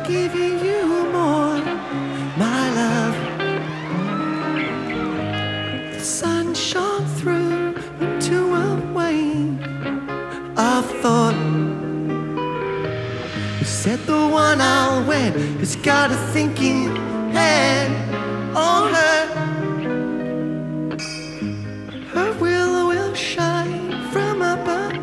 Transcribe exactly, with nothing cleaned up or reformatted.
giving you more, my love. The sun shone through into a wave of thought. You said the one I'll wed has got a thinking head.